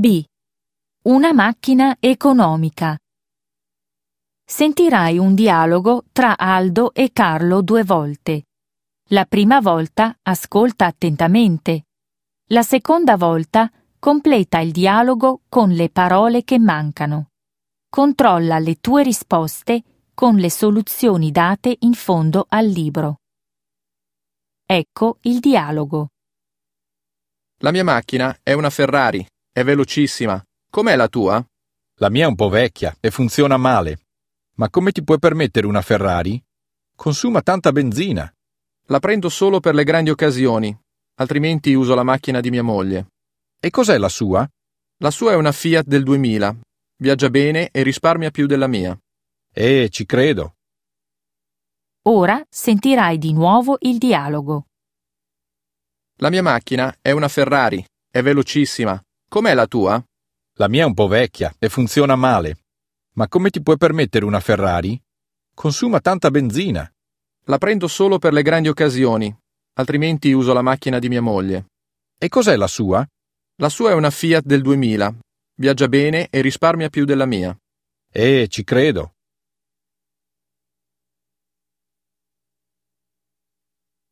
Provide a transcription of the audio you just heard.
B. Una macchina economica. Sentirai un dialogo tra Aldo e Carlo 2 volte. La prima volta ascolta attentamente. La seconda volta completa il dialogo con le parole che mancano. Controlla le tue risposte con le soluzioni date in fondo al libro. Ecco il dialogo. La mia macchina è una Ferrari, è velocissima. Com'è la tua? La mia è un po' vecchia e funziona male. Ma come ti puoi permettere una Ferrari? Consuma tanta benzina. La prendo solo per le grandi occasioni, altrimenti uso la macchina di mia moglie. E cos'è la sua? La sua è una Fiat del 2000. Viaggia bene e risparmia più della mia. Ci credo. Ora sentirai di nuovo il dialogo. La mia macchina è una Ferrari, è velocissima. Com'è la tua? La mia è un po' vecchia e funziona male. Ma come ti puoi permettere una Ferrari? Consuma tanta benzina. La prendo solo per le grandi occasioni, altrimenti uso la macchina di mia moglie. E cos'è la sua? La sua è una Fiat del 2000. Viaggia bene e risparmia più della mia. Ci credo.